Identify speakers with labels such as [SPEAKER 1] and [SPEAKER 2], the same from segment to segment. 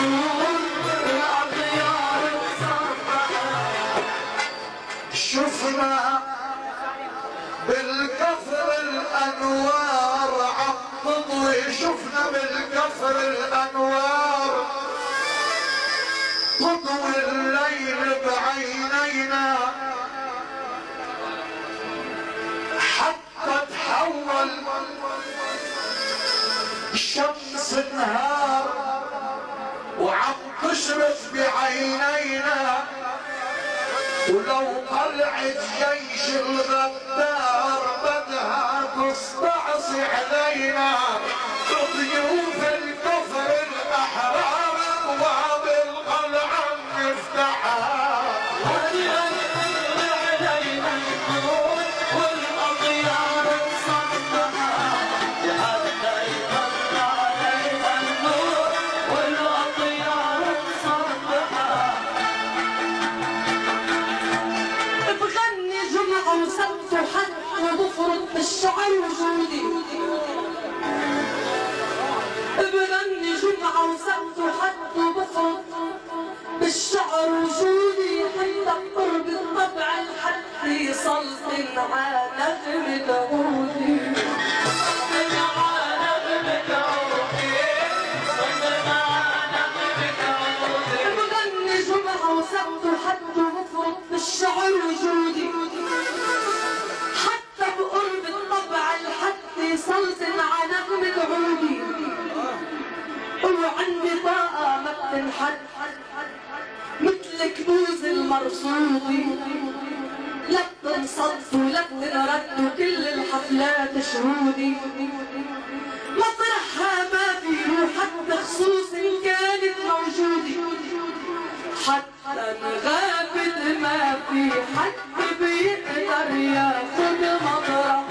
[SPEAKER 1] شفنا بالكفر الانوار عم تضوي، شفنا بالكفر الانوار تضوي الليل بعينينا، حتى تحول الشمس نهار وعم تشرق بعينينا. ولو طلعت جيش الغدار بدها تستعصي علينا، ضيوف الكفر الاحرار ابواب القلعه نفتحها، والغدر علينا النور والاطيار نصدقها، حتى يطلع علينا النور والاطيار نصدقها. بغني جمعة وسبت وحد وبفرض بالشعر وجودي، بغني جمعة وسبت وحد وبفرض بالشعر وجودي، حتى بقرب الطبع الحدي يسلطن على نغمة عودي، يسلطن على نغمة عودي، يسلطن على نغمة عودي. بغني جمعة وسبت وحد وبفرض بالشعر وجودي، حتى بقرب الطبع الحدي يسلطن على نغمة عودي. وعندي طاقة ما بتنحد مثل كنوز المرصودي، لا بتنصد ولا بتنرد وكل الحفلات شهودي، مطرحها ما في روح حتى خصوص إن كانت موجودة، حتى انغابت ما في حد بيقدر ياخد مطرحها،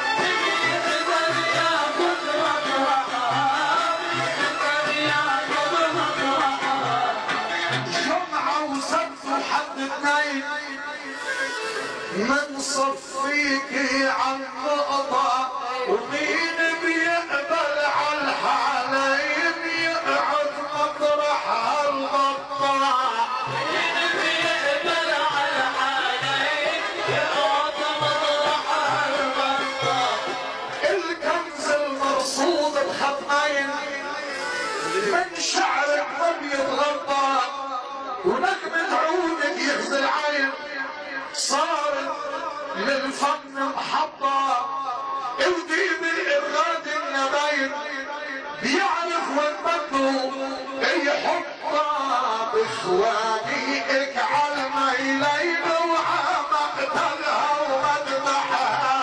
[SPEAKER 1] من صفيكي عن نقطة، ومين بيقبل على الحالين يقعد مطرح هالغطا، مين بيقبل على الحالين يقعد مطرح هالغطا. الكنز المرصود بخطين من شعرك ما بيتغطى، ونغمة عودك يخزي العين، صارت للفن محطة، وديب الإرغاد النبايل بيعرف وين بده يحطها، بإخواني اجعل ميلين وعمقتلها ومذبحها،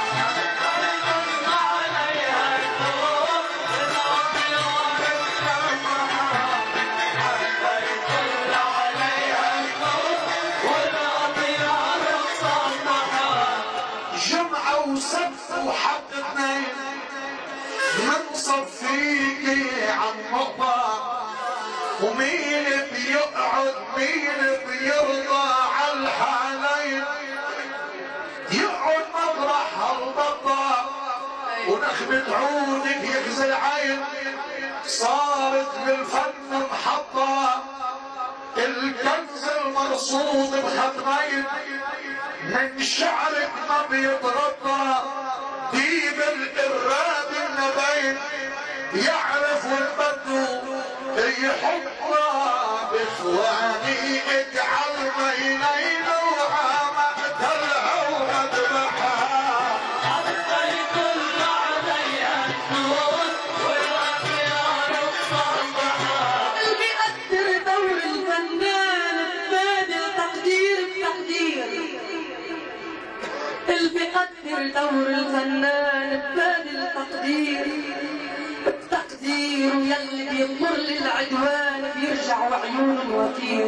[SPEAKER 1] عليها النور والأطيار نفتحها، حتى يطلع عليها النور والأطيار نصدقها. جمعة وسبت وحد اثنين من صفيكي عن نقطة، ومين بيقعد مين بيرضى على الحالين يقعد مطرح هالبطة، ونخمة عودك يخزي العين، صارت بالفن محطة. الكنز المرصود بخطين من شعرك ما بيتغطى، ديب الإرهاب النبين يعرف والبدو يحطها، بإخواني اجعل ميلين وعمقتلها ومذبحها، حتى يطل عليها النور والأطيار نصدقها. اللي بيقدر دور الفنان ببادل تقدير بتقدير، اللي بيقدر دور الفنان ببادل تقدير التقدير، ويلي بيضمر للعدوان بيرجع وعيون الوتير.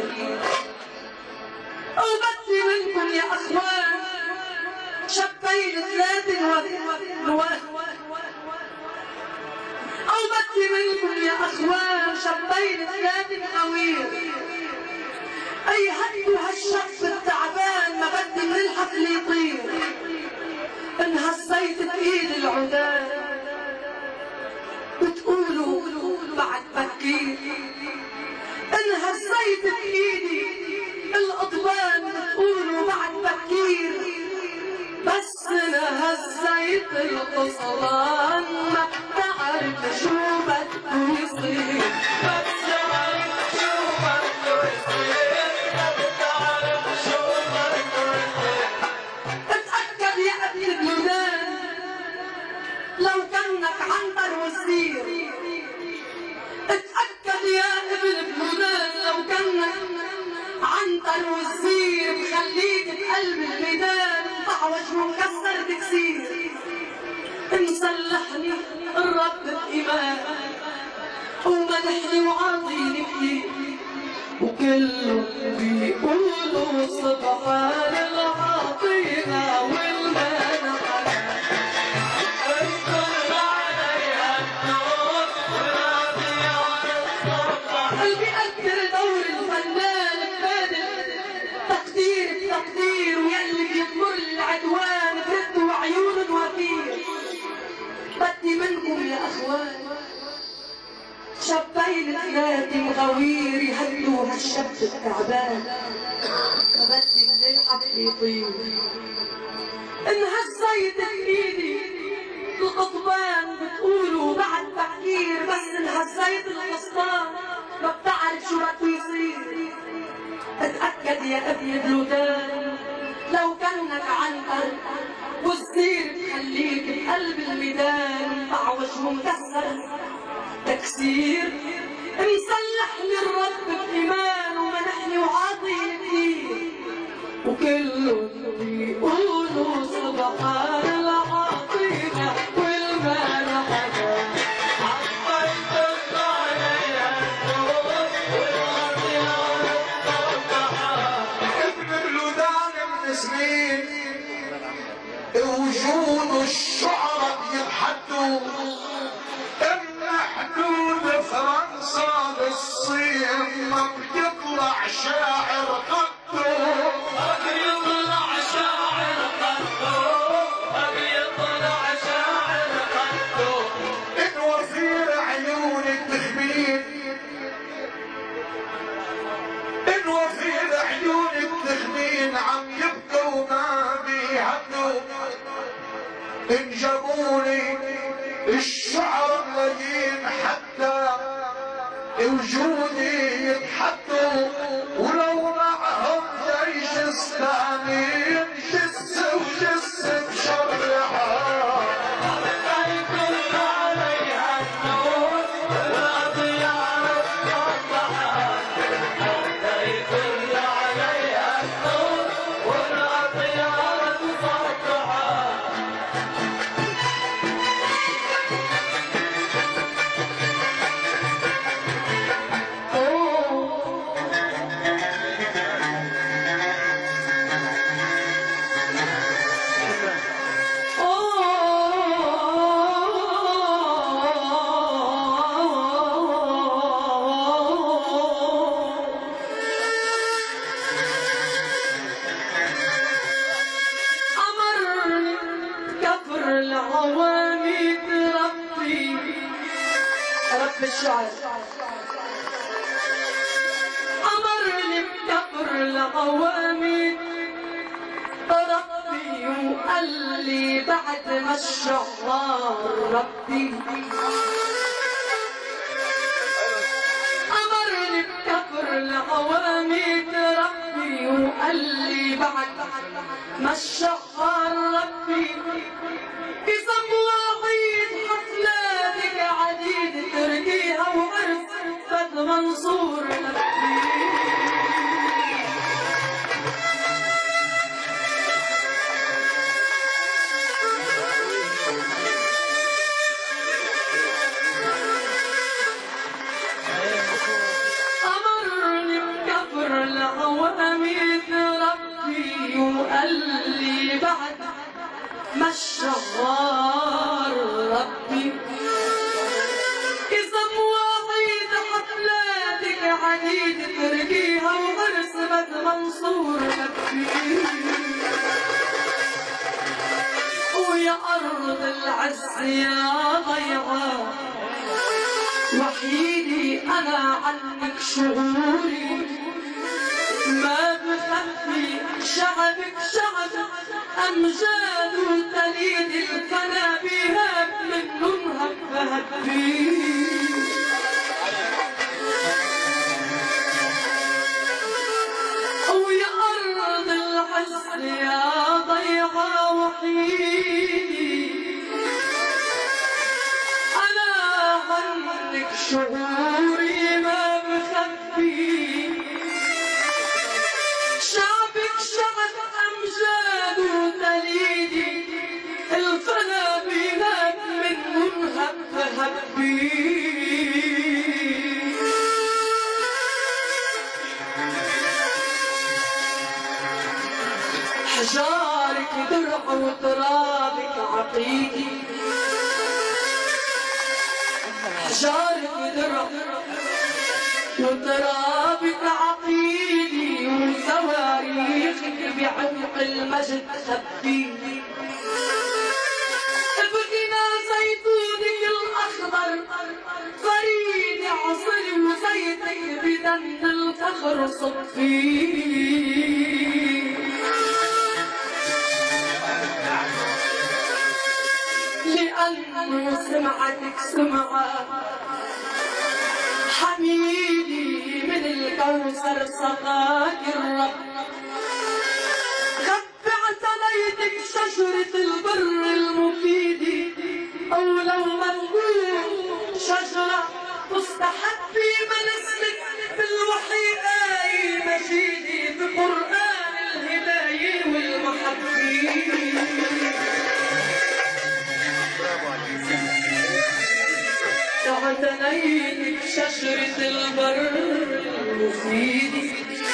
[SPEAKER 1] او بدي منكم يا اخوان شابين ثلاث نواه، او بدي منكم يا اخوان شابين ثلاث نوير، اي هدوا هالشاب التعبان ما بدي من الحفل يطير، ان هزيت بايد العدان بتقولوا بعد بكير، القصران ما بتعرف شو بده يصير، ما بتعرف شو بده يصير، ما بتعرف شو بده يصير. اتأكد يا ابن البلدان لو كانك عنتر وزير، اتأكد يا ابن البلدان لو كانك عنتر وزير، بخليك بقلب الميدان طعوج ومكسر تكسير. مسلحني الرب بإيمان ومدحني وعاطيني كتير، وكله بيقولوا سبحان العطينا والمنع. قلبي قدر دور الفنان ببادل تقدير بتقدير، ويلي بيضمر العدوان بردوا عيون وفير. بدي منكم يا اخوان شابين ثلاثة مغاوير يهدوا هالشاب التعبان، فبدي من الحفل يطير. انهزيت بايدي القضبان بتقولوا بعد تفكير، بس انهزيت القسطان ما بتعرف شو بده يصير. اتأكد يا ابن البلدان لو كانك عنتر والزير بخليك بقلب الميدان طعوج ومكسر تكسير. مسلحني الرب بإيمان ومنحني وعاطيني كتير، وكله بيقولوا سبحان العطينا والمنع.
[SPEAKER 2] وجود الشعراء يتحدوا ان حدود فرنسا للصين ما بيطلع شاعر قده، ما بيطلع شاعر قده، ما بيطلع شاعر قده. ان وفير عيون التخمين، ان وفير عيون التخمين عم يبكوا ما بيهدوا. إن جابولي الشعر ملايين حتى وجودي يتحدوا، ولو معهم جيش اسلامي جس وجس بشرعها. كل عليها النور والأضياء والضحى، كل عليها النور والأضياء والضحى.
[SPEAKER 1] أمرني بكفر العوامي ربي وقال لي بعد ما الشهر ربي. أمرني بكفر العوامي ربي وقال لي بعد ما الشهر ربي. إذا مواعيد حفلاتك عديد ترقيها وعرس فد منصور لبي. أمرني بكفر العواميد ربي وقال لي بعد ما الشهر ربي. إذا مواعيد حفلاتك عديد ترقيها وعرس بد منصور لبي. ويا أرض العز يا ضيعة وحيدي أنا عنك شعوري، ما بخفي شعبك شعب أمجاد تليد الفنا محبي ويا أرض الحزن يا ضيعة وحيدي أنا عنك شعوري ما بخبي شعبك شعب أمجاد وتليدي الفنا بينات من منهب هبي حجارك درع وترابك عقيدي حجارك درع وترابك عقيدي وصواريخك بعمق المجد خبيني بغنى زيتونك الأخضر فريد عصر وزيتك بدم الفخر صفيني لأنه سمعتك سمعة حميدي من الكوثر سقاك الرب غبعت ليتك شجرة البر المفيد أو لو منقول شجرة مستحبي من اسمك بالوحي آي مجيدي بقرآن الهداية والمحبين اعتنيت بشجرة البر المفيد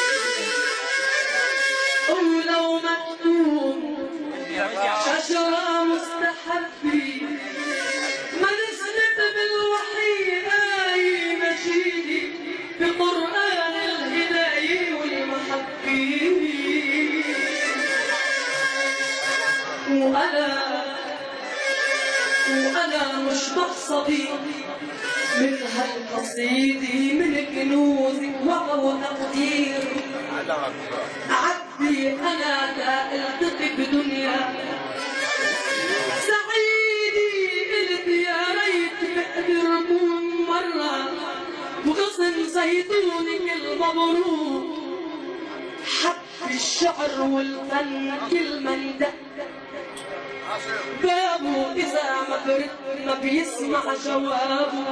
[SPEAKER 1] ولو مكتوب شجرة مستحبي ما نزلت بالوحي آي مجيدي بقرآن الهداية والمحبين وأنا مش مقصدي من هالقصيدة من كنوزك وهو تقدير عبي أنا لا ألتقي بدنيا سعيدي قلت يا ريت بقدر كون مرة بغصن زيتونك المبروك حب الشعر والفن كل من دق بابه إذا ما برد ما بيسمع جوابه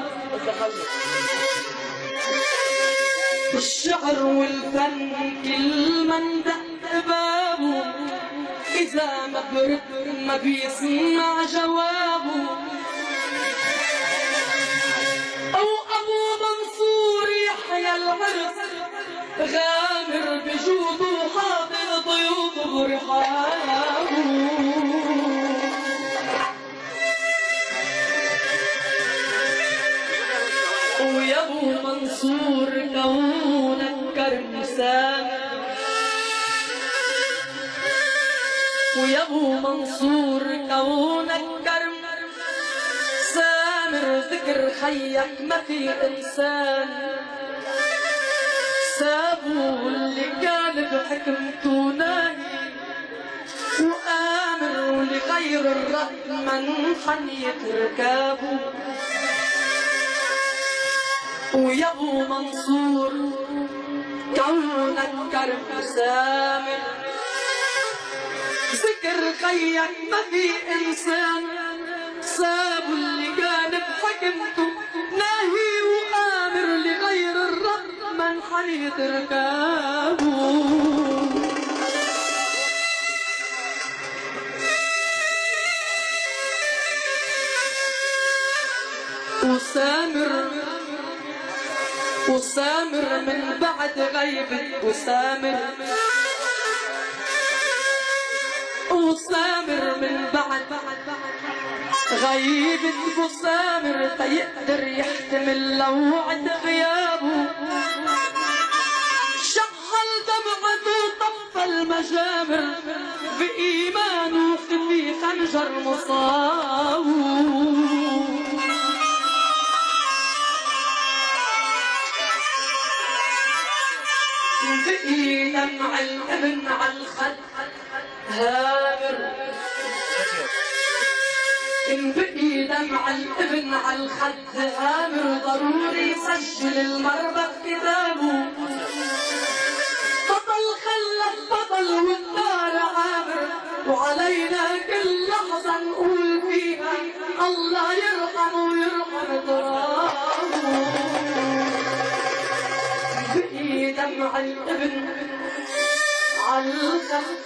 [SPEAKER 1] الشعر والفن كل من دق بابه إذا ما برد ما بيسمع جوابه أو أبو منصور يحيى العرس غامر بجوده حاضر ضيوفه برحابه ويا ابو منصور كونك كرم سامر ويا ابو منصور كونك كرم سامر ذكر خيك ما في انسان سابوا اللي كان بحكمته ناهي وآمر ولغير الرب منحن يتركابه ويا ابو منصور كونك كرم سامر ذكر خيك ما في انسان سابوا اللي كان بحكمته ناهي وآمر لغير الرب منحن يتركابه وسامر من بعد غيبة وسامر من بعد غيبة وسامر تيقدر يحتمل لوعة غيابه شحل دمعته طف المجامر بإيمانه في خنجر مصابه بقي دمع الابن على الخد هامر إن بقي دمع الابن على الخد غامر ضروري سجل المربى كتابه. بطل خلف بطل والدار عامر، وعلينا كل لحظة نقول فيها الله يرحمه ويرحم ترابه. بقي دمع الابن على الخد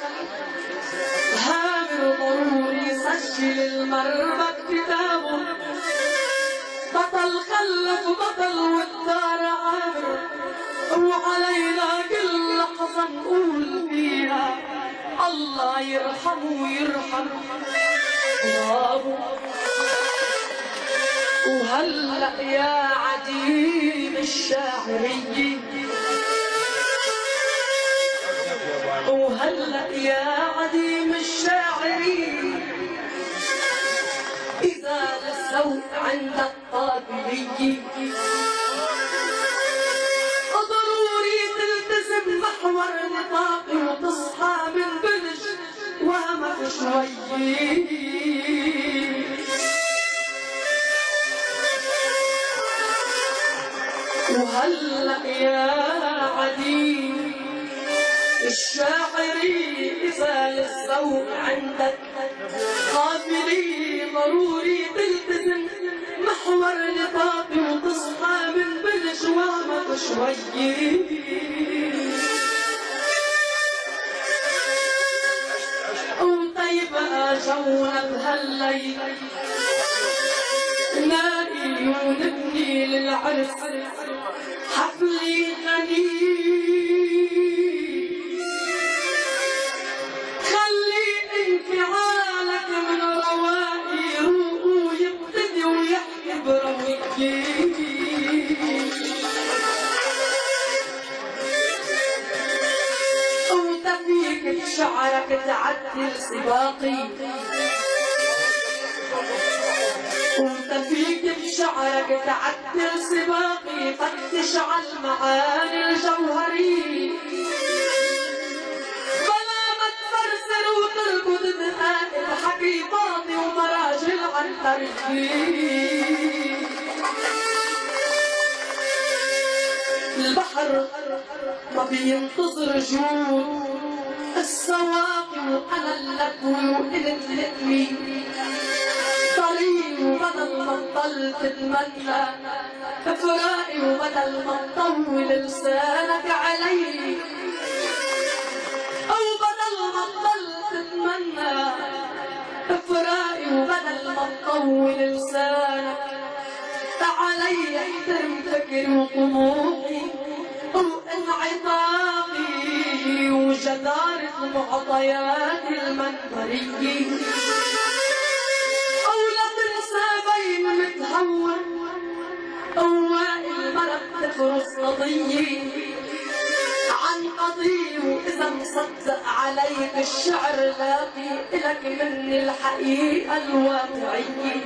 [SPEAKER 1] هامر ضروري سجل المربى كتابه. بطل خلف بطل والدار عامر، وعلينا كل لحظة نقول فيها الله يرحمه ويرحم ترابه. وهلأ يا عديم الشاعرية، وهلأ يا عديم الشاعري، إذا الذوق عند الطابلي ضروري تلتزم محور نطاقي وتصحى من بلج وهمك شوي. وهلأ يا عديم الشاعري، إذا الذوق عندك قابلي ضروري تلتزم محور نطاقي وتصحى من بالجوامك شوي. وطيبة جونا بهالليل نادي ونبني للعرس حفلي غني. انفعالك من رواقي يروق ويبتدي ويحكي برويكي. وتفيك بشعرك تعدل سباقي، وتفيك بشعرك تعدل سباقي. فتش على المعاني الجوهري وتركض دقائق حكي فاضي ومراجل عن طريقي. البحر ما بينتظر جود السواقي، وانا اللبوي وقلت لقمي طريق. وبدل ما تضل تتمنى فراقي، وبدل ما تطول لسانك علي، أو بدل ما تضل تتمنى فراقي، وبدل ما تطول لسانك علي احترم فكري وطموحي وانعطافي وجدارة معطيات المنبرية. أو لا تنسى بين متهور أوائل مرق تفرس قضية عن قضية. وإذا مصدق عليك الشعر لاقي إلك مني الحقيقة الواقعية.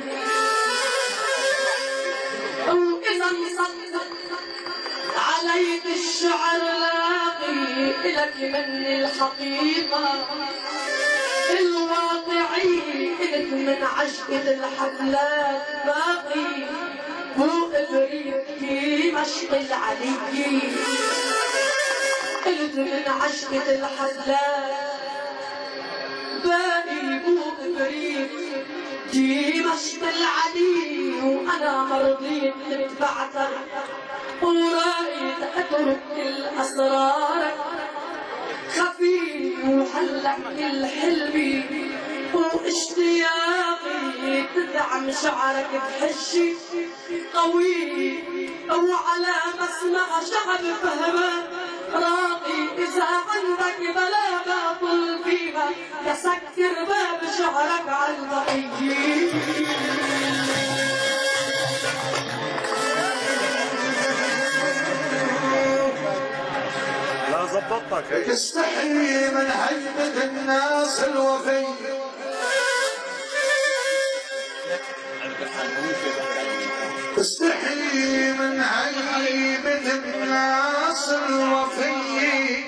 [SPEAKER 1] وإذا مصدق عليك الشعر لاقي إلك مني الحقيقة الواقعية. إلك من عجقة الحفلات باقي مو إبريق دمشق العلي. قلت من عشقة الحفلات باقي مو إبريق دمشق العلي. وأنا مرضيت اتبعتك ورأيت أترك كل أسرارك خفي وحلق كل حلمي واشتياقي. تدعم شعرك بحجي قوي وعلى مسمع شعب فهمه راقي. إذا عندك بلاغة طل فيها تسكر باب شعرك على البقية.
[SPEAKER 3] لا زبطتك.
[SPEAKER 2] تستحي من هيبة الناس الوفي، تستحي من هيبة الناس الوفي.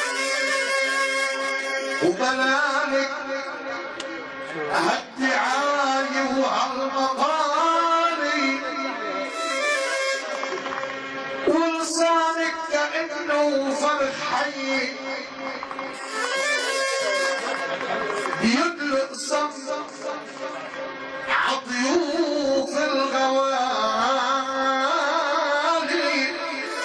[SPEAKER 2] وبلالك هالدعاء كأنه فرخ حي يدلق صف عطيوف الغوالي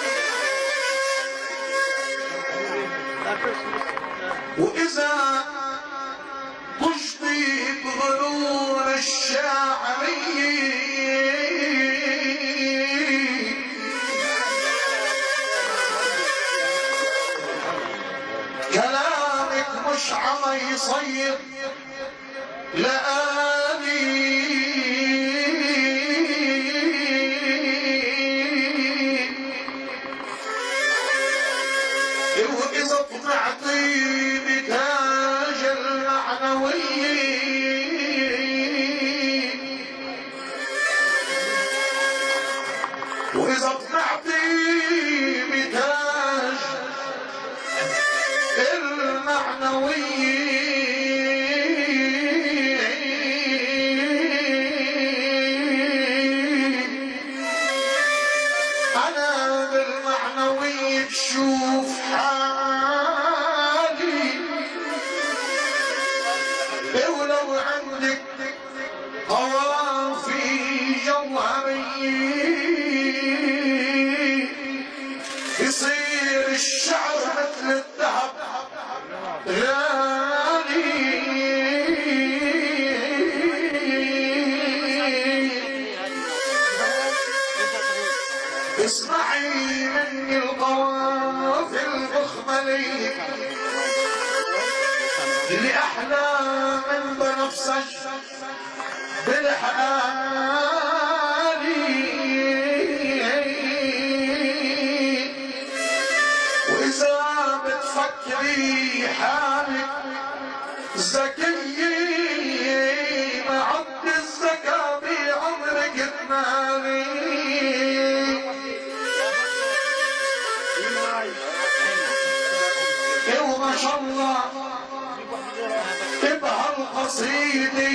[SPEAKER 2] وإذا تشطي بغرور الشاعري كلامك مش عم يصير لآلي وإذا طمعتي بتاج المعنوي وإذا طمعتي بتاج المعنوي أنا بالمعنوي بشوف حالي ولو عندك قوافي جوهري يصير الشعر مثل الذهب غالي اسمعي مني القوافي المخملي اللي احلى من بنفسج بالحالي واذا بتفكري حالك ذكية معد الذكاء بعمرك المالي وما شاء الله بهالقصيدة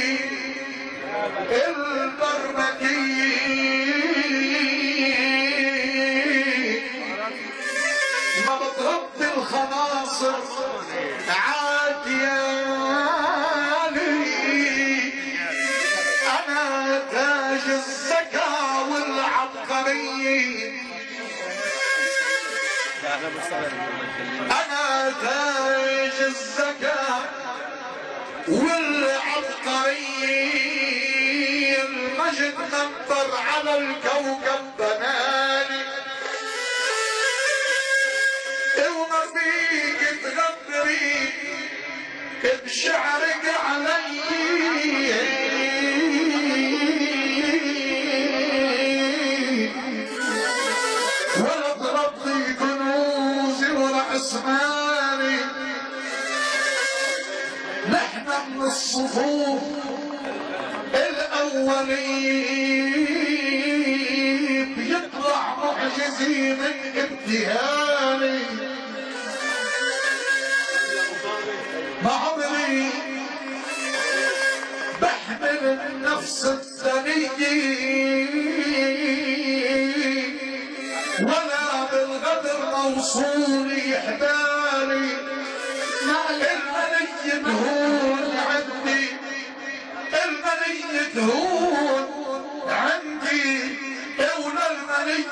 [SPEAKER 2] البرمكية ما بتربي الخناصر عاديالي أنا تاج الذكاء والعبقرية أنا تاج الذكاء والعبقرية المجد منبر على الكوكب بنالي وما فيك تغدري بشعرك علي ولا تربي كنوزي ورأس مالي نحن من الصفوف الأولين بيطلع معجزي من ابتهالي ما عمري بحمل النفس الثنية ولا بالغدر موصولي حبالي المني تهون عندي المني تهون عندي ولا المني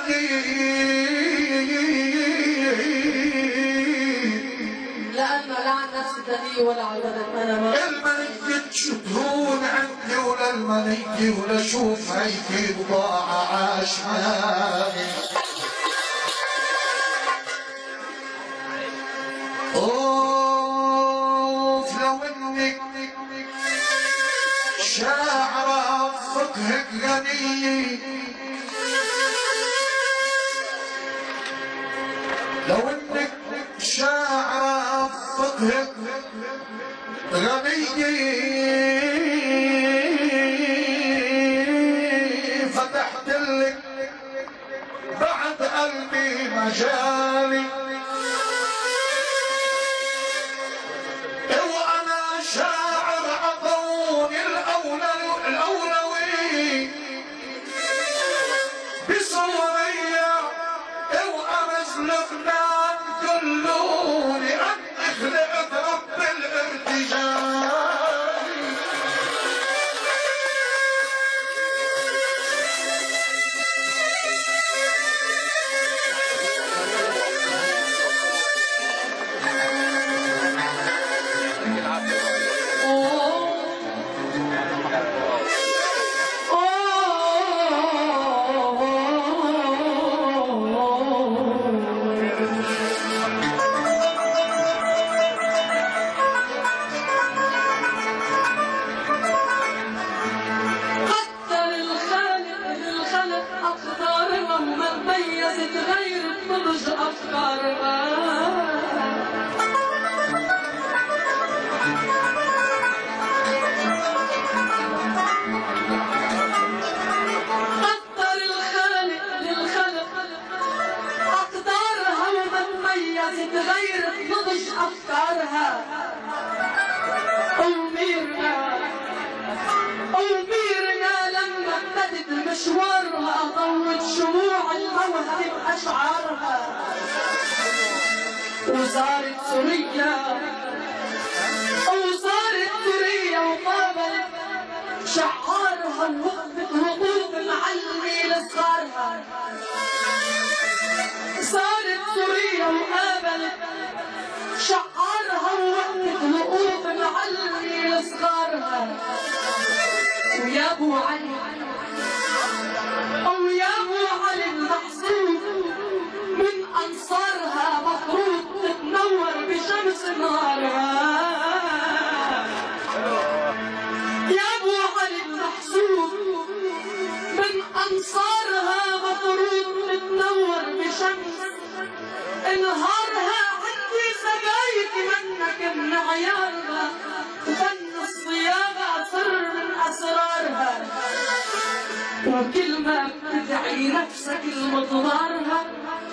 [SPEAKER 1] لأن لا عن نفس الثاني ولا عن أنا ما
[SPEAKER 2] المني تهون عندي ولا المني ولا شوف هيك بضاعة عاش مالي اوف لو انك شاعرة فقهك غني لو انك شاعرة فقهك غني فتحت لك بعد قلبي مجالي وانا شاعر عطوني الاولوي بصورية وامز لبنان
[SPEAKER 1] شعارها وميرنا لما ابتدت مشوارها ضوت شموع الموهبة بأشعارها وزارت سوريا وقابلت شعارها ووقفت وقوف معلمي لصغارها صارت سوريا وقابلت شعارها ووقفت وقوف معلمي لصغارها ويا ابو علي المحسوب من انصارها مفروض تتنور بشمس نهارها يا ابو علي المحسوب من انصارها مفروض تتنور بشمس نهارها عندي سبايك منك من عيارها وفن الصياغه سر من اسرارها وكل ما بتدعي نفسك المضمارها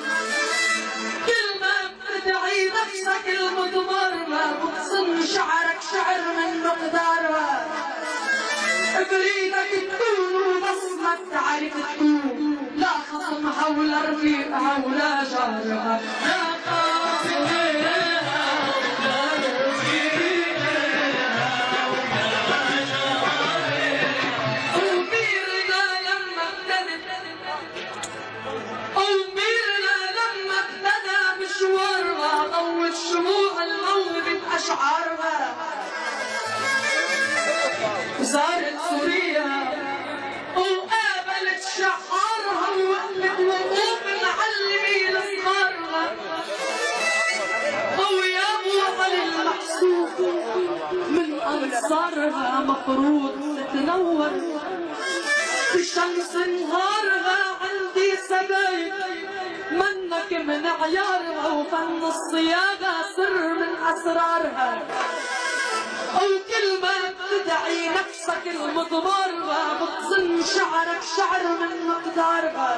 [SPEAKER 1] كل ما بتدعي نفسك المضمارها بتصن شعرك شعر من مقدارها بريدك تكون وبس ما تعرف تكون لا خصمها ولا رفيقها ولا جارها لا شموع الموهبة بأشعارها زارت سوريا وقابلت شعارها ووقفت وقوف معلمي لصغارها ويا ابو علي المحسوب من انصارها مفروض تتنور بشمس نهارها عندي سبايك منك من عيارها وفن الصياغة سر من أسرارها وكل ما بتدعي نفسك المضمارها بتصن شعرك شعر من مقدارها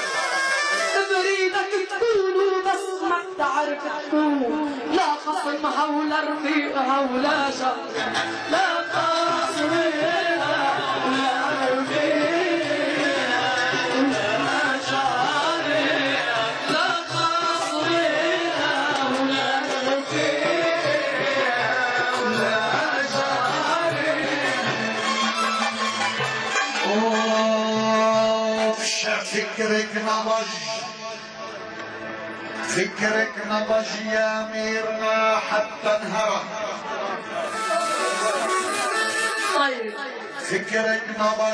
[SPEAKER 1] بريدك تكون وبس ما بتعرف تكون لا خصمها ولا رفيقها ولا جارها لا خصمها ولا رفيقها ولا جارها لا خصمها ولا رفيقها ولا
[SPEAKER 2] جارها. فكرك نضج يا ميرنا حتى انهرى فكرك نضج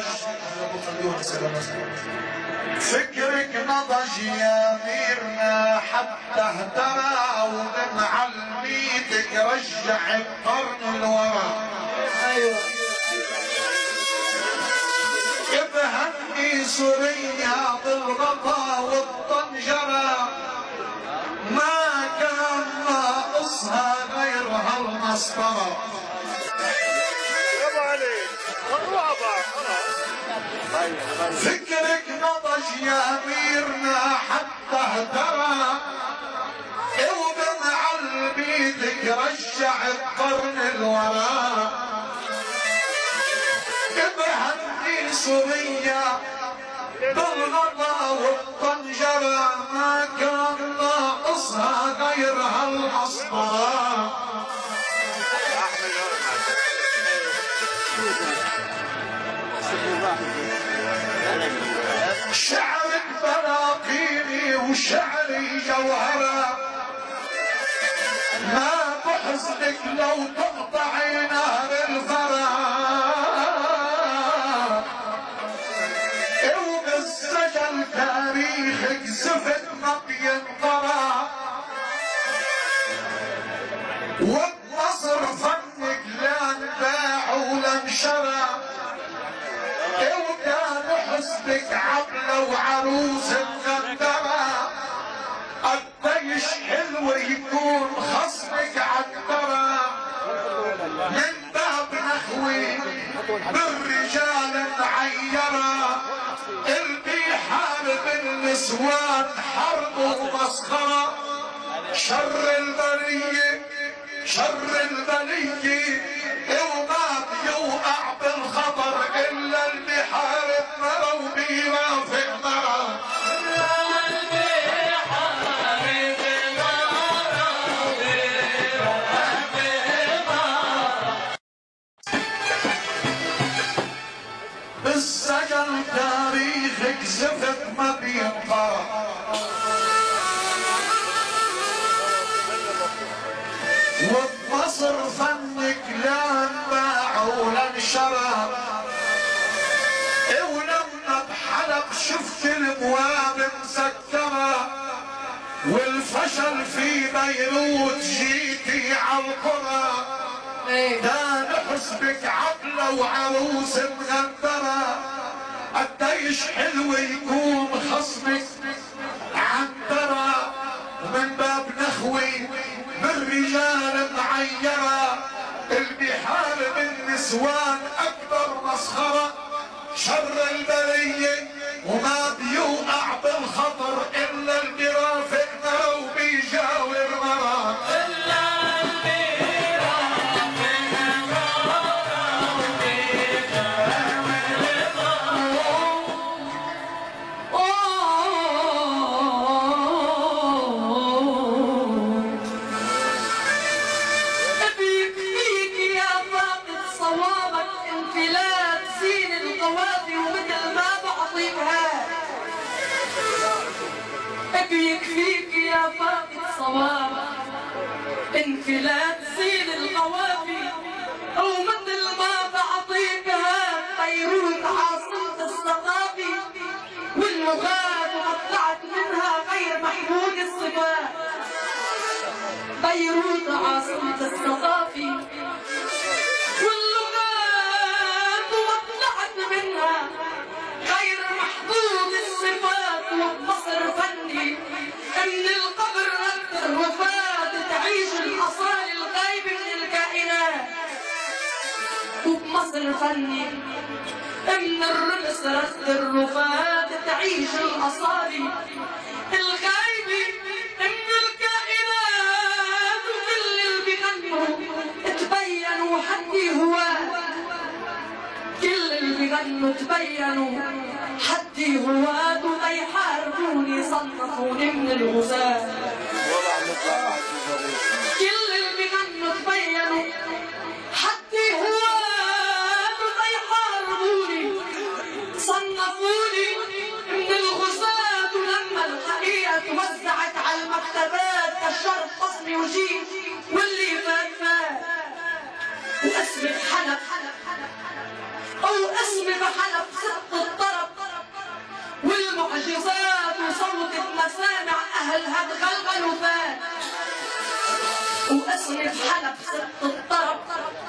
[SPEAKER 2] فكرك نضج يا ميرنا حتى اهترى ومن علميتك رجع القرن الورى افهمني سوريا بالغطا والطنجرة ما كان ناقصها غير هالمسطرة فكرك نضج يا أميرنا حتى اهترى وبمعلميتك رجع القرن الوراء ابهمني سوريا بالغطا والطنجرة ما كان ناقصها غير هالمسطرة شعرك بلاقيني وشعري جوهرة ما بحزنك لو تقطعي نهر الفرا وبالسجل تاريخك زفت ما بينطرى والنصر فنك لا انباع ولا انشرى وكان حسنك عبلة وعروس مقدرة قديش حلو يكون خصمك عالترى من باب نخوي بالرجال معيرة اللي حارب النسوان حرب ومسخرة شر البرية شر البلية وما بيوقع بالخطر إلا اللي حارب مرة وبيرافق مرة. بالسجن تاريخك زفت ما بينقرأ، وبمصر فنك لا انباع ولا انشرى، ولما بحلب شفت الابواب مسكرة، والفشل في بيروت جيتي عالقرى، كان حسبك عقلة وعروس مغندرة، قديش حلو يكون خصمك عنترة، ومن باب نخوي بالرجال معيرة، البحار بالنسوان أكبر مسخرة، شر البرية وما بيوقع بالخطر إلا البرافق مرة وبيجاور مرة.
[SPEAKER 1] يكفيك يا فاقد صوابك انفلات زين القوافي، او مثل ما بعطيكها بيروت عاصمة الثقافي، واللغات وطلعت منها غير محمود الصفات. بيروت عاصمة الثقافي واللغات وطلعت منها غير محدود الصفات، وبمصر فني من القبر رد الوفاة تعيش الأصالة الغايبة من الكائنات، وبمصر فني من الرقص رد الرفات تعيش الأصالة الغايبة من الكائنات، وكل اللي بيغنوا تبينوا حدي هواه، كل اللي بيغنوا تبينوا حدي هواد، ويحاربوني صنفوني من الغزاة. كل اللي بيغنوا تبينوا حدي هواد، ويحاربوني صنفوني من الغزاة. ولما الحقيقة توزعت على المكتبات كشرت قصمي وجيت واللي فات فات، واسمي بحلب او اسمي بحلب ست الطرب، والمعجزات وصوت مسامع اهلها تغلغل وفات، واسمي بحلب ست الطرب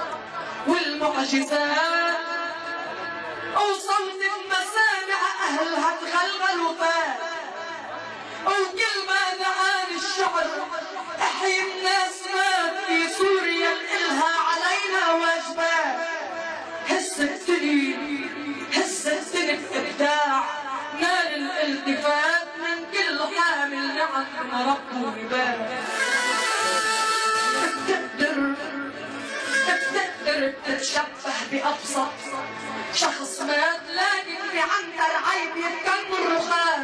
[SPEAKER 1] والمعجزات وصوت مسامع اهلها تغلغل وفات، وكل ما دعاني الشعر احيي الناس مات في سوريا الها علينا واجبات. هزتني بإبداع نال الالتفات من كل حامل نعم رب وهبات. بتقدر تتشبه بأبسط شخص مات، لكن بعنتر عيب يتكم الرخات.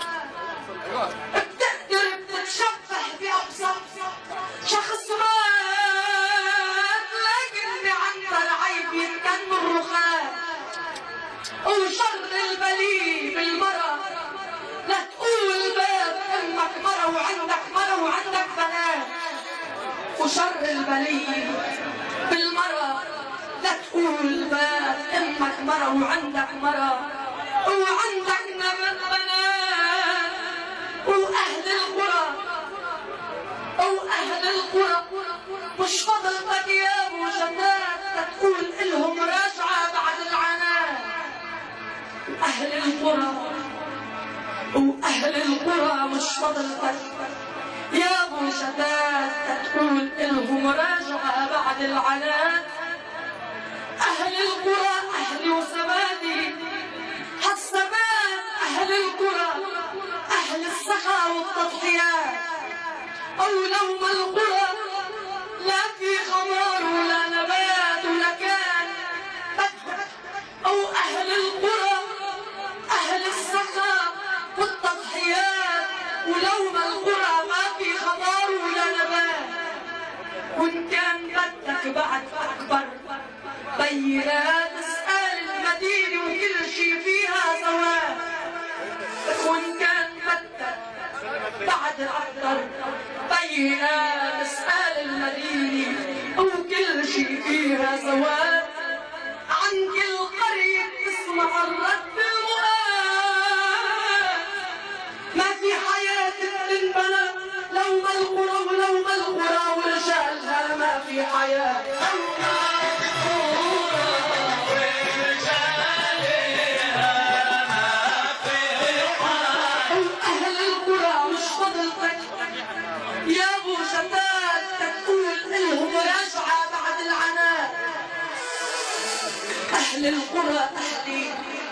[SPEAKER 1] بتقدر تتشبه بأبسط شخص مات، لكن بعنتر عيب يتكم الرخات. وشر البلي بالمرة لا تقول بيت امك مرة وعندك مرة وعندك بنات. وشر البلي بالمرة لا تقول بيت امك مرة وعندك مرة وعندك بنات. واهل القرى مش فضلتك يا ابو جنات تقول الهم راجعة بعد العناء. واهل القرى مش فضلتك يا ابو جنات تقول الهم راجعة بعد العناء. اهل القرى اهلي وزبادي هالثبات، اهل القرى اهل السخاء والتضحيات، او لوم القرى لا في ولوم القرى ما في خضار ولا نبات، وإن كان بدك بعد أكبر بينات اسأل المدينة وكل شي فيها زواج، وإن كان بدك بعد أكبر بينات اسأل المدينة وكل شي فيها زواج. عن كل قرية تسمع الرد المؤاد، ما في حياة بتنبنى لوم القرى ولوم القرى ورجالها ما في حياة. أهل القرى مش فضلتك يا أبو شتات تقول إلهم راجعة بعد العناء. أهل القرى أهلي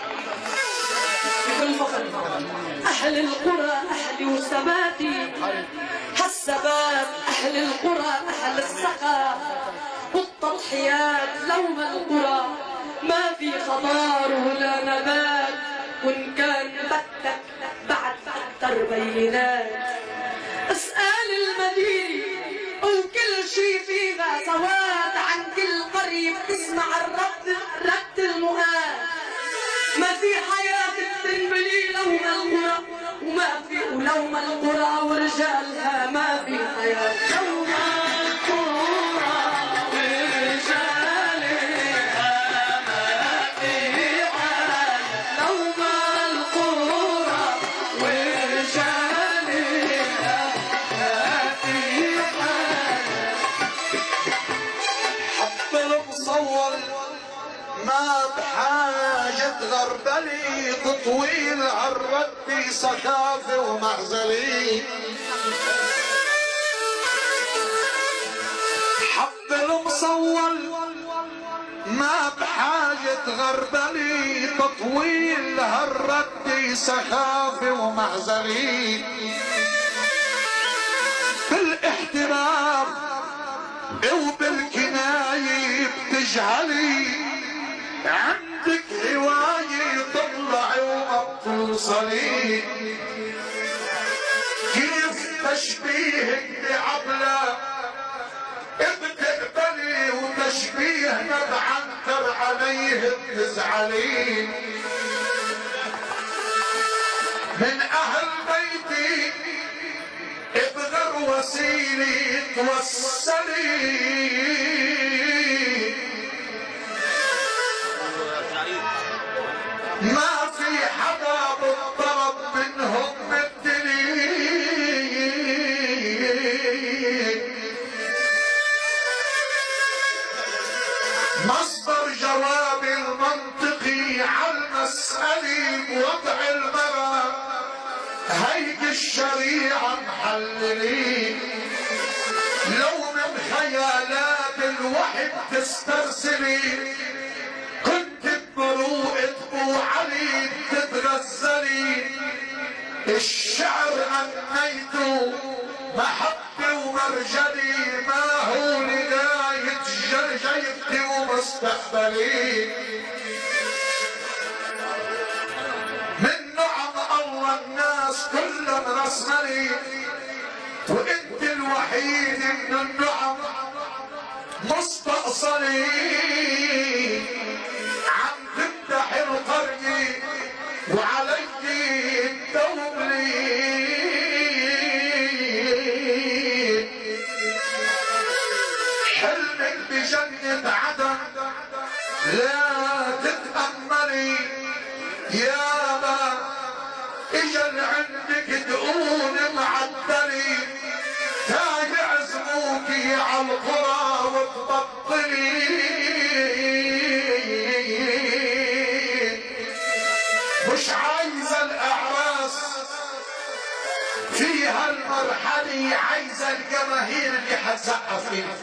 [SPEAKER 1] بكل فخر، أهل القرى أهلي وثباتي هالثبات، أهل القرى أهل السقا والتضحيات. لوم القرى ما في خضار ولا نبات، وإن كان بدك بعد أكتر بينات اسأل المدينة وكل شي فيها سواد. عن كل قرية بتسمع رد المؤاد، ما في حياة بتنبني لوم القرى وما في ولوم القرى ورجالها ما في حياة. لوم القرى ورجالها ما في حياة، لوم القرى ورجالها ما في حياة.
[SPEAKER 2] حب المصور ما بحاجة غربلي، تطويل عالرد سخافة ومعزلي. حب المصور ما بحاجة غربلي، تطويل هالرد سخافة ومعزلي. بالاحترام وبالكناية بتجعلي، عندك هواية تطلعي وما بتوصلي. كيف تشبيهك بعبلة بتقبلي، وتشبيهنا بعنتر عليه بتزعلي. من أهل بيتي ابغر وسيلي توصلي. ما في حدا بالطرب منهم بالدليل. مصدر جوابي المنطقي عالمسألة بوضع المرأة هيك الشريعة محللين. لو من خيالات الوحي تسترسلي، كنت بمروءة ابو علي تتغزلي. الشعر غنيته محبة ومرجلي، ما هو لغاية جرجيتي ومستقبلي. من نعم الله الناس كلها رسملي، وانت الوحيد من النعم مستأصلي. عم تفتح القرية وعلي الدولي. حلمك بجنة عدن لا تتأملي. يابا اجل عندك دقون معدلي، تا يعزموكي عالقرى وتبطلي. مش عايزة الأعراس في هالمرحلة، عايزة الجماهير اللي حتسقف فيها.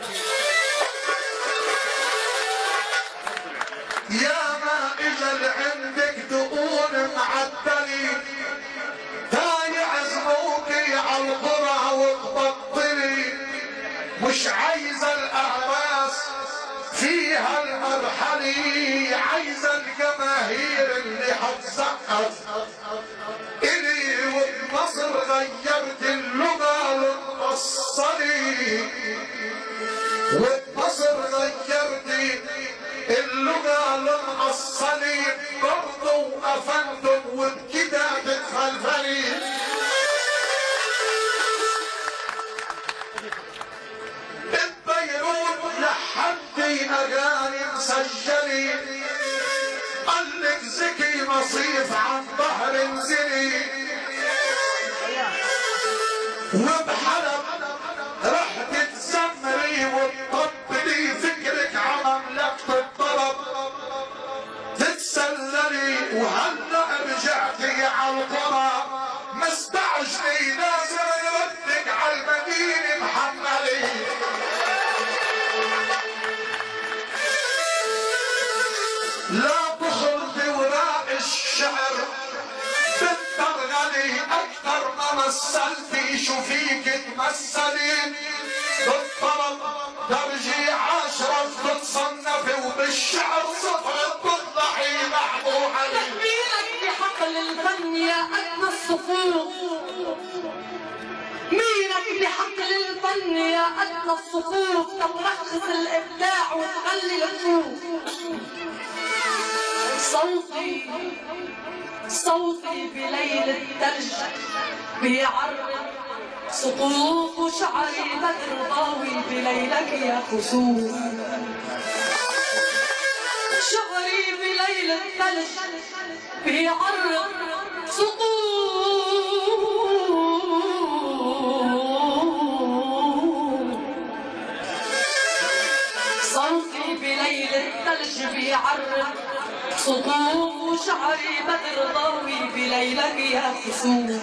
[SPEAKER 2] يا ما اجل عندك دقون معدلي، تا يعزموكي عالقرى وتبطلي. مش عايزة الأعراس في هالمرحلة، عايزة الجماهير اللي حتسقف إلي. وبمصر غير وبحلب رح تتزمري وتطبلي فكرك على مملكة الطرب تتسللي وهلا رجعتي على القرى مستعجلي نازل يردك على المدينة محملي لا تخلطي وراء الشعر بترغلي اكثر ما مثلتي شو فيك تمثلي بالطرب درجي 10 بتتصنفي وبالشعر 0 بتطلعي محبوبة
[SPEAKER 1] تكبيرك بحقل الفن يا أدنى الصفوف مينك بحقل الفن يا أدنى الصفوف تترخص الإبداع وتغلي الكفوف صوتي بليل الثلج بيعرض سطوف وشعري بدر ضاوي بليلك يا خسوف شعري بليل الثلج بيعرض سطوف صوتي بليل الثلج بيعرض سطوف وشعري بدر ضاوي بليلك يا خسوف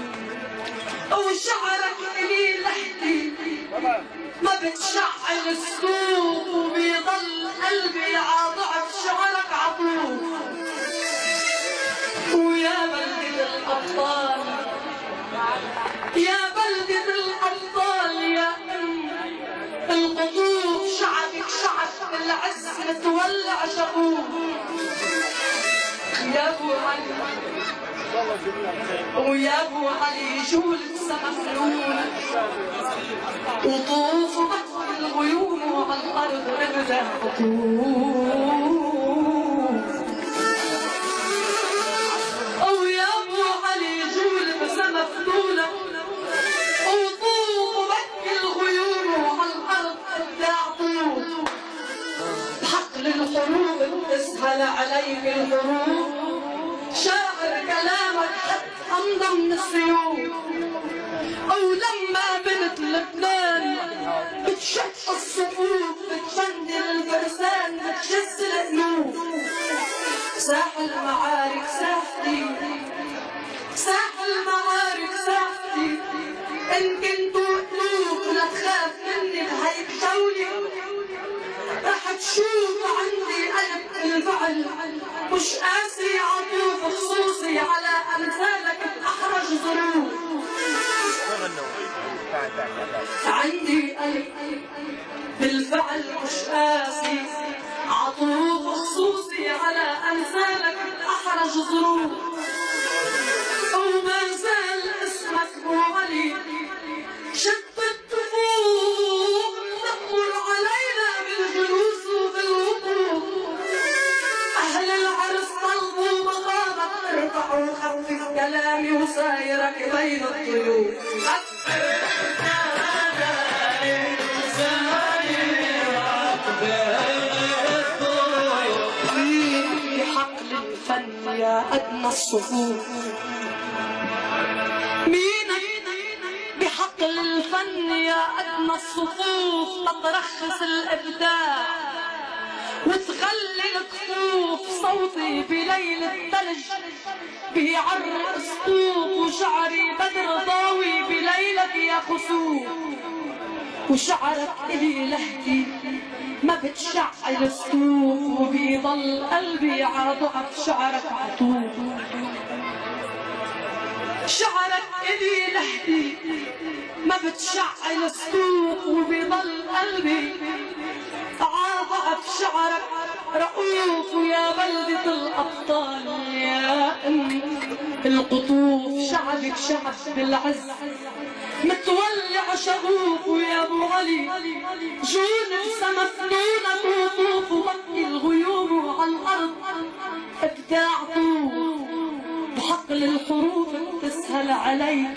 [SPEAKER 1] وشعرك إلي لحدي ما بتشعل السوق وبيضل قلبي عضعف شعرك عطوف ويا بلدة الأبطال يا بلدة الأبطال يا القطوف شعبك شعب بالعز متولع شغوف يا ابو علي ويا ابو علي جولك سمفلول وطوف بطل الغيوم وعلى الارض ابدا خطوف ويا ابو علي جولك سمفلول وطوف بطل الغيوم وعلى الارض ابدا طوف بحقل الحروب تسهل عليك الحروب شاعر كلامك حتى انضم من السيوف ولما بنت لبنان بتشق الصفوف بتجندل الفرسان بتجز الأنوف ساح المعارك ساحتي ساح المعارك ساحتي إن كنتوا قلوب لا تخاف مني بهيك جولي رح تشوف عندي قلب الفعل مش قاسي عطوف خصوصي على أمثالك بأحرج ظروف عندي قلب بالفعل مش قاسي عطوف خصوصي على أمثالك بأحرج ظروف وما زال اسمك أبو علي شد الطفوف تمر علينا بالجلوس وبالوقوف أهل العرس طلبوا مقامك ارفع وخفف كلامي وسايرك بين الطيور بحقل الفن يا أدنى الصفوف بحقل الفن يا أدنى الصفوف تترخص الإبداع وتغلي الكفوف صوتي بليل الثلج بيعرق سطوف وشعري بدر ضاوي بليلك يا خسوف وشعرك إلي لهدي ما بتشعل السوق وبيضل قلبي عضعف شعرك عطوف شعرك إلي لهدي ما بتشعل السوق وبيضل قلبي عضعف شعرك رؤوف ويا بلدة الأبطال يا القطوف شعبك شعب بالعز متولع شغوف ويا ابو علي جونك سمفلونة وطوف وبقي الغيوم على الارض ابداع طوف بحقل الحروف تسهل عليك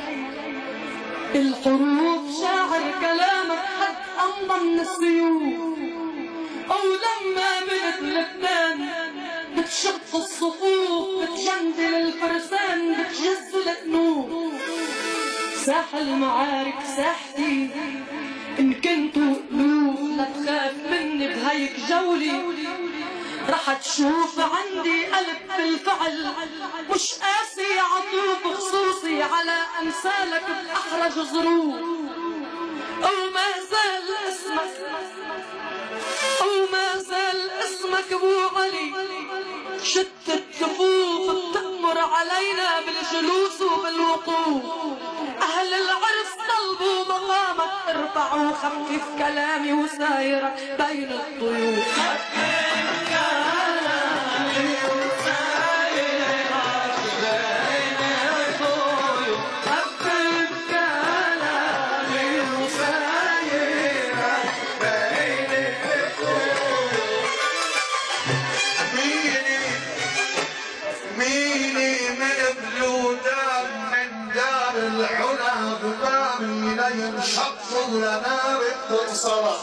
[SPEAKER 1] الحروف شاعر كلامك حد امضى من السيوف او لما بنت لبنان بتشق الصفوف بتجندل الفرسان بتجز الأنوف ساح المعارك ساحتي، إن كنتوا قلوب لا تخاف مني بهيك جولي، رح تشوف عندي قلب بالفعل مش قاسي عطوب خصوصي على أمثالك بأحرج ظروف. وما زال اسمك أبو علي، شتت الثفوف بتأمر علينا بالجلوس وبالوقوف. أهل العرس طلبوا مقامك ارفع وخفف كلامي وسايرك بين الطيور.
[SPEAKER 2] شط لنا بالتنصرة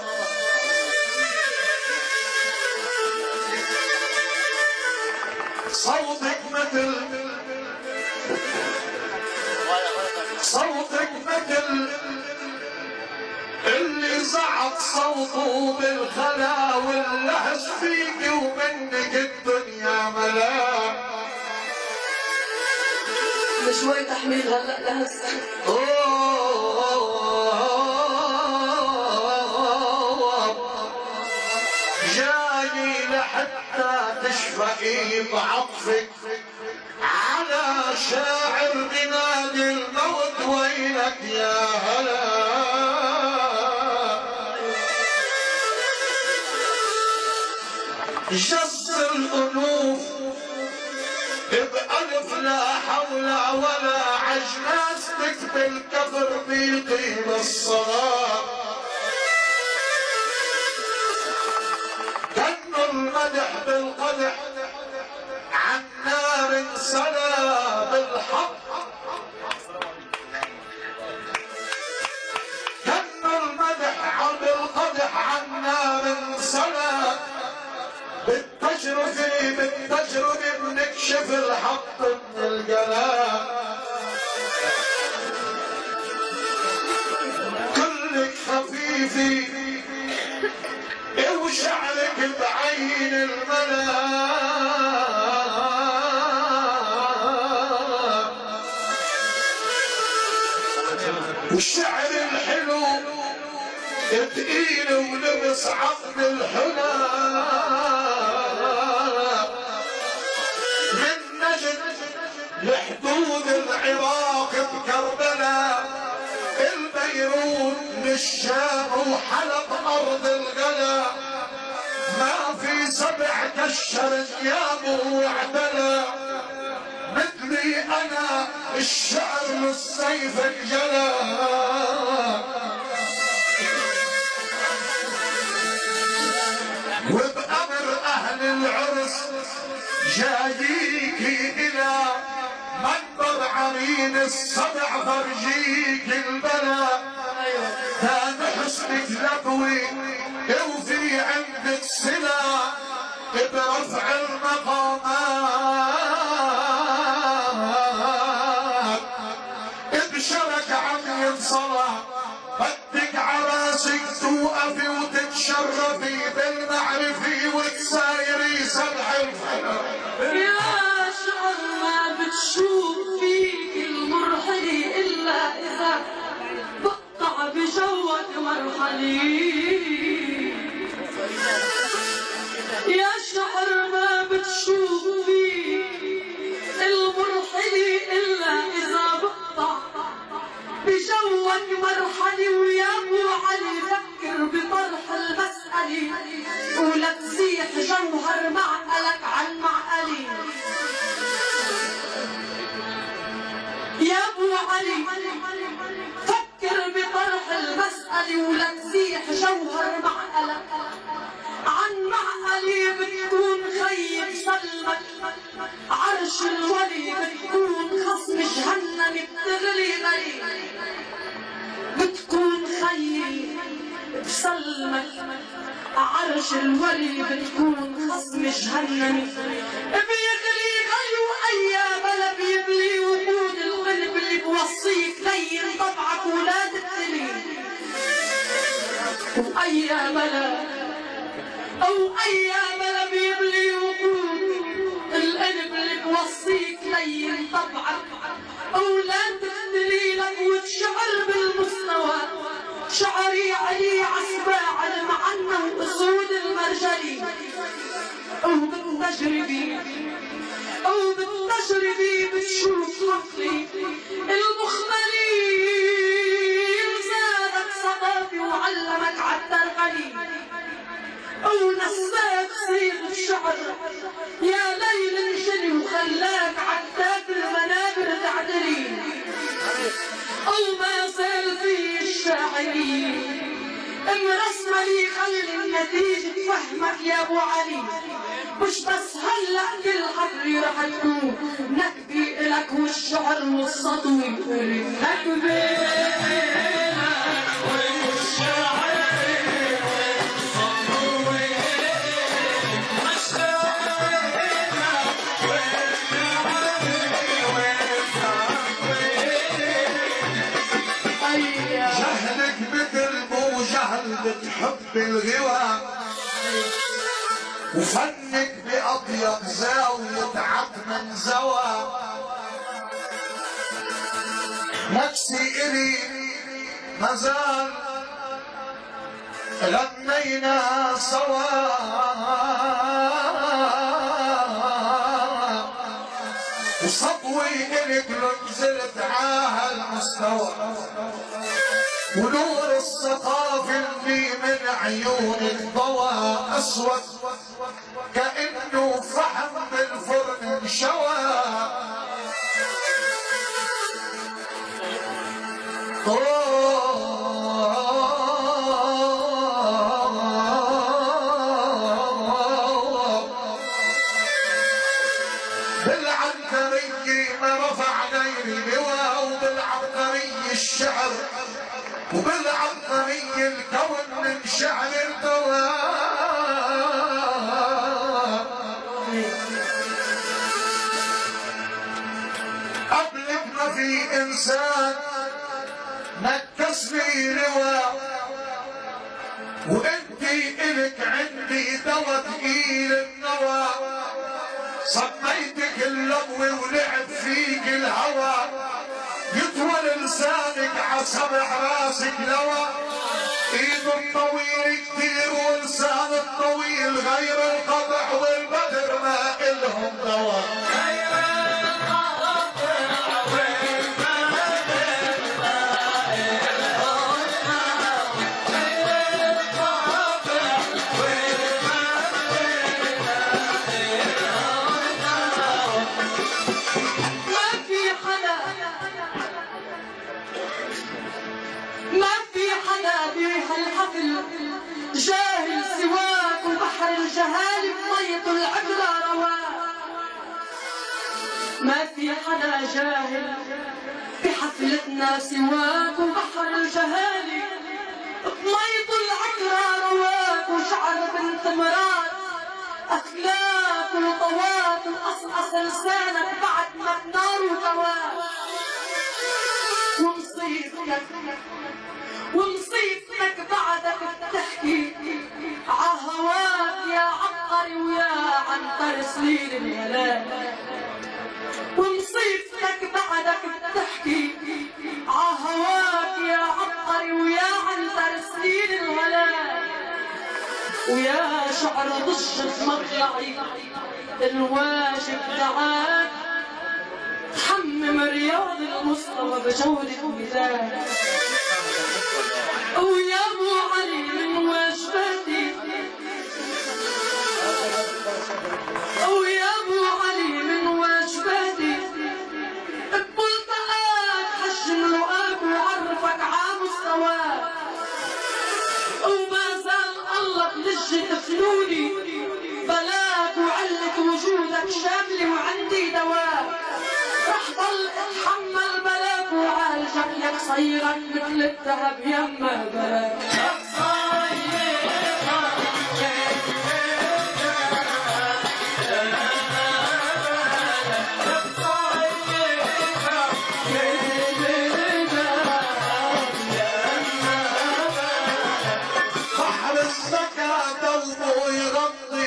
[SPEAKER 2] صوتك مثل اللي زعق صوته بالخلا واللهج فيك ومنك الدنيا ملاك.
[SPEAKER 1] شوي تحميل هلا لهسه
[SPEAKER 2] جاي لحتى تشفقي بعطفك على شاعر بنادي الموت وينك يا هلا. جس الأنوف بألف لا حول ولا عجناستك بالكفر بيقيم الصلاة. كن المدح بالقدح عن نار سلا بالحق. كن المدح بالقدح عن نار سلا بالتجربة بنكشف الحق من الجلاء. كلك خفيفي وشعرك بعين الملا. والشعر الحلو تقيل ولبس عظم الحلا. من نجد لحدود العراق بكربلاء، البيروت للشام وحلب أرض الغلا. ما في سبع كشر ثيابه واعتلى، مثلي أنا الشعر للسيف انجلى. وبأمر أهل العرس جاييكي إلى منبر عمين السبع فرجيك البلا. كان حسنك لبوي وفي عندك سلا برفع المقامات. بشرك عمي صلاة بدك عراسك توقفي وتتشرفي بالمعرفي وتسايري سبع الفلا.
[SPEAKER 1] يا شعر ما بتشوف فيك المرحلي إلا إذا بقطع بجوك مرحلي. يا شعر ما بتشوف فيك المرحلي إلا إذا بقطع بجوك مرحلي. ويا أبو علي فكر بطرح المسألة ولا تزيح جوهر معقلك عن معقلي. يا أبو علي فكر بطرح المسألة ولا تزيح جوهر معقلك عن معقلي. بتكون خيب سلمك عرش الولي، بتكون خصم جهنم بتغلي غلي. بتكون خيب بسلمك عرش الولي، بتكون خصم جهنم بيغلي غلي. وأيام لا بيبلي وقود القلب اللي بوصيك لي وأيام لا بيبلي وقود القلب اللي بوصيك لين طبعك أو لا تختلي لك وتشعر بالمستوى شعري علي عسباع المعنى وأسود المرجلي أو بالتجربي بتشوف طفلي المخملي زادك صدافي وعلمك عالترقلي أو نساك صيغ الشعر يا ليل انجلي وخلاك عتاب المنابر تعدلي أو ما زال في الشاعري مرسمة لي خلي النتيجة تفهمك يا أبو علي مش بس هلأ كل حفري رح تكون نكبي إلك والشعر والسطو يقول نكبي
[SPEAKER 2] بتحب الغوى وفنك بأضيق زاوية عتم زوى نفسي إلي مازال غنينا سوا وصبوي إلك نزلت عاها المستوى ونور الثقافة اللي من عيونك ضوى أسود كأنه فحم بالفرن انشوى بالعنتري ما رفع غيري لواء وبالعنتري الشعر وبالعنتري الكون من شعر الدواء قبلك ما في انسان نكسني رواء وانتي الك عندي دوا تقيل النوى صميتك اللبوة ولعب فيك الهوى يطول لسانك عصبع راسك لوى ايد الطويل كتير ولسان الطويل غير القطع والبدر ما الهم دوا
[SPEAKER 1] جاهل سواك وبحر الجهال بمية العبرة رواك ما في حدا جاهل بحفلتنا سواك وبحر الجهال بمية العبرة رواك وشعر بنت مراد أخلاق وطوات القصقص لسانك بعد ما النار وجواك ومصيبتك بعدك بتحكي عهواك يا عبقري ويا عنتر سنين الهلال ومصيبتك بعدك بتحكي عهواك يا عبقري ويا عنتر سنين الهلال ويا شعر ضشة مطلعي الواجب دعاك تحمم رياض المصطفى بجودة مثال ويا ابو علي من واجباتي ويا ابو علي من واجباتي بملتقاك حجم لقاك وعرفك عامستواك وما زال الله بلجة فنوني بلاك وعلة وجودك شاملي وعندي دواك رح ضل اتحمل بلاك وعالجك لك صيرك مثل الذهب يما بلاك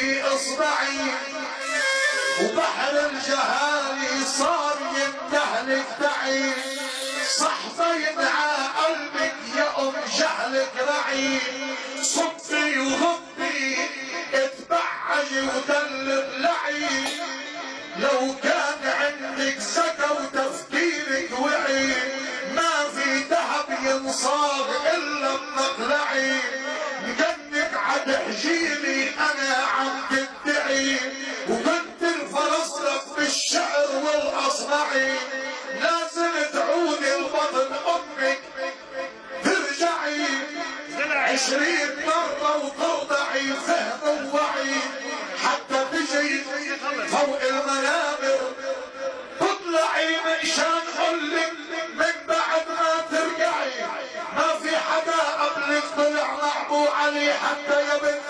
[SPEAKER 2] اصبعي وبحر الجهالي صار يندهلك دعي صحبة يدعى قلبك يا ام جهلك رعي صبي وغبي اتبعي ودلعي لو كان عندك زكا وتفكيرك وعي ما في ذهب ينصاب الا بمقلعي مجنك عد حجيلي انا عم تدعي وكنت الفرصلك بالشعر والاصبعي لازم تعود البطن امك ترجعي 20 مرة وتوضعي فهم ووعي حتى تجي فوق المنابر تطلعي مشان حلك من بعد ما ترجعي ما في حدا قبلك طلع مع ابو علي حتى يا بنت